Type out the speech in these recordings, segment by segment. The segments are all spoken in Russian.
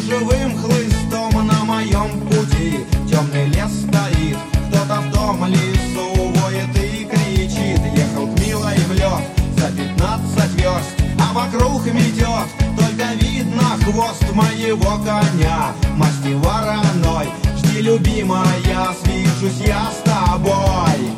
живым хлыстом на моем пути. Темный лес стоит, кто-то в том лесу воет и кричит. Ехал к милой в лед за 15 верст, а вокруг метет, только видно хвост моего коня. Масти вороной, жди, любимая, свяжусь я с тобой.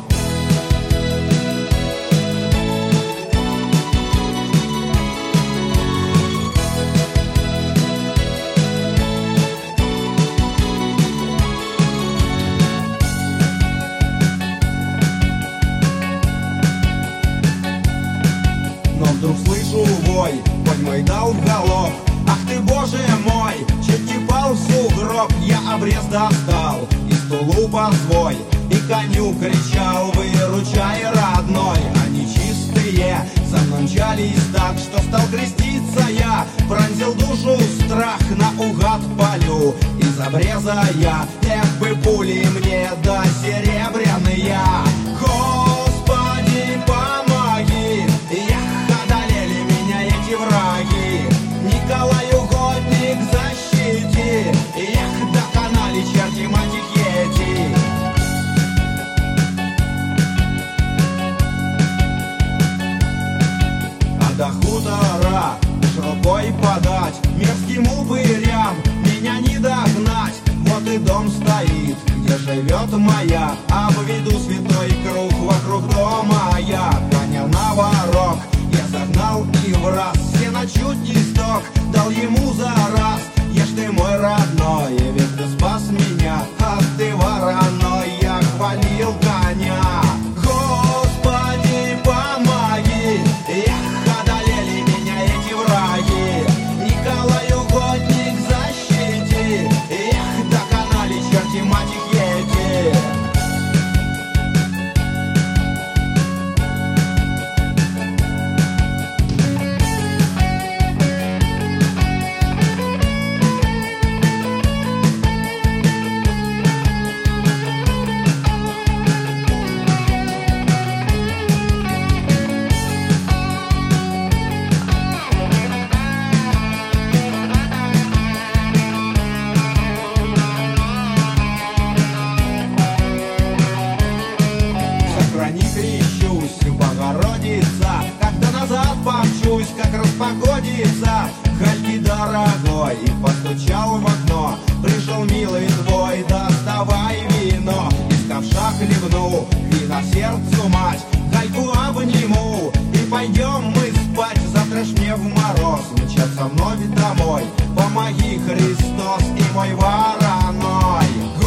Но вдруг слышу вой, конь мой дал в галоп. Ах ты, боже мой, чуть не пал в сугроб. Я обрез достал из тулупа свой и коню кричал: выручай, родной. Они чистые за мной мчались так, что стал креститься я. Пронзил душу страх, наугад палю из обреза я. Эх бы пули мне да серебряные. Господи, помоги, одолели меня эти враги. Николай угодник, защити, эх, доконали черти матихети. А до хутора уж рукой подать, мерзким упырям меня не догнать. Вот и дом стоит, где живет моя, обведу святой круг вокруг дома я. Коня на ворог я загнал и в раз, сено чуть не сток, дал ему за раз. Ешь ты, мой родной, ведь ты спас меня, ах ты, вороной, я хвалил коня. Господи, помоги, эх, одолели меня эти враги. Николай угодник, защити, эх, доконали черти матихети. Сохрани, крещусь, Богородица, когда назад помчусь, как распогодится. Гальки, дорогой, и постучал в окно. Пришел милый твой, доставай вино. Из ковша хлебну, вина сердцу мать. Гальку обниму, и пойдем мы спать. Завтра ж мне в мороз мчать со мной домой. Помоги, Христос, и мой вороной.